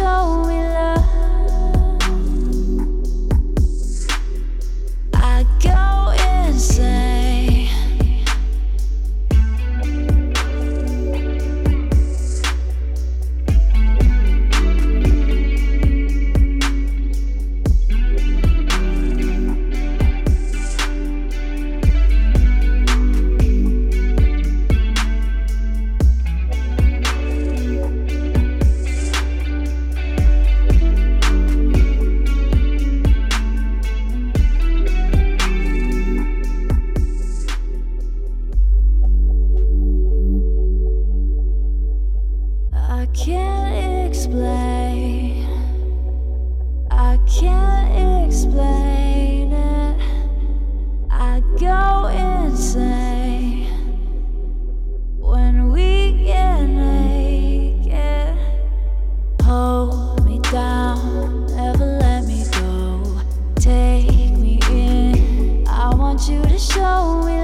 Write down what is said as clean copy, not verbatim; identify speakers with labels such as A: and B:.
A: show me love. I go insane. I can't explain. I can't explain it. I go insane when we get naked. Hold me down, never let me go. Take me in. I want you to show me